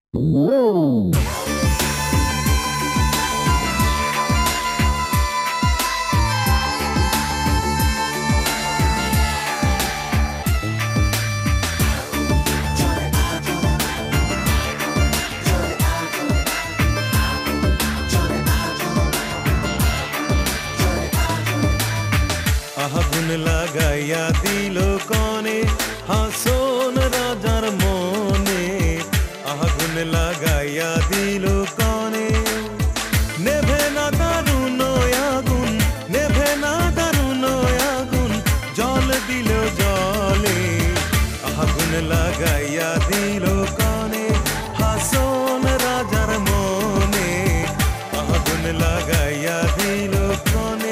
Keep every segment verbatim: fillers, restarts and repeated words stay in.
আগুন লাগাইয়া দিল কনে হাসন রাজার মনে, আগুন লাগাইয়া দিল কনে। নেভে না দারুণ আগুন, নেভে না দারুণ আগুন, জল দিল জলে। আগুন লাগাইয়া দিল কনে হাসন রাজার মনে, আগুন লাগাইয়া দিল কনে।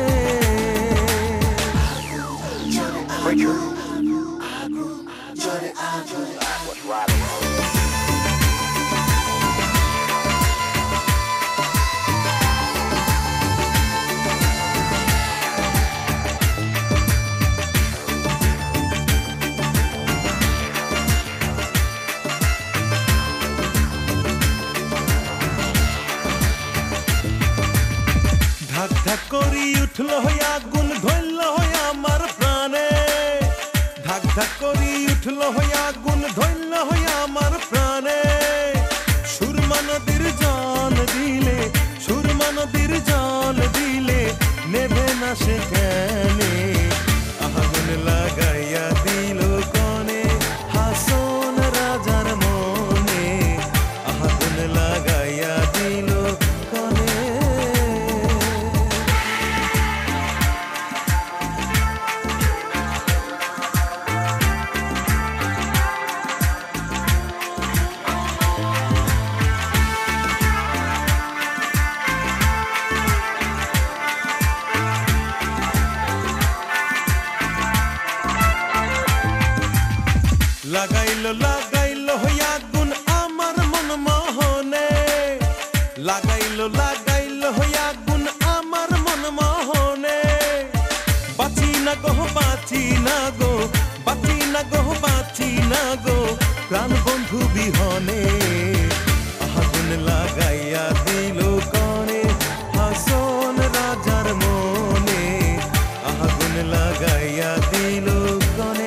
ধাক ধাক করি উঠল আগুন ধরল আমার প্রাণে, ধাক ধাক করি উঠল আগুন ধরল আমার প্রাণে। সুরমা নদীর জল দিলে, সুরমা নদীর জল দিলে নেভে না সে কেনে। আগুন লাগাইয়া দিল কনে হাসন রাজার মনে, আগুন লাগাইয়া দিল কনে। লাগাইলো লাগাইলো আগুন আমার মন মোহনে, লাগাইলো লাগাইলো আগুন আমার মন মোহনে। বাঁচি না গো বাঁচি না গো, বাঁচি না গো বাঁচি না গো প্রাণ বন্ধু বিহনে। আগুন লাগাইয়া দিল কনে হাসন রাজার মনে, আগুন লাগাইয়া দিল কনে।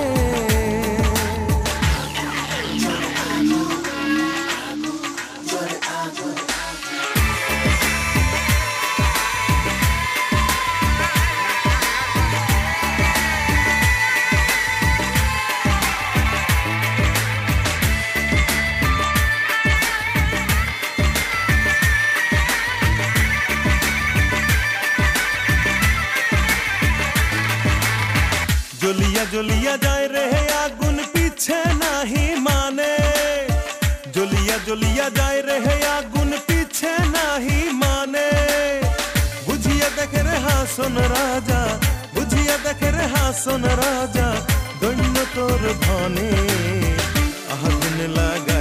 জ্বলিয়া জ্বলিয়া যায় রে আগুন পিছে নাহি মানে, জ্বলিয়া জ্বলিয়া যায় রে আগুন পিছে নাহি মানে। বুঝিয়া দেখে রে হাসন রাজা, বুঝিয়া দেখে রে হাসন রাজা দৈন্য তোর ধনে। আগুন লাগা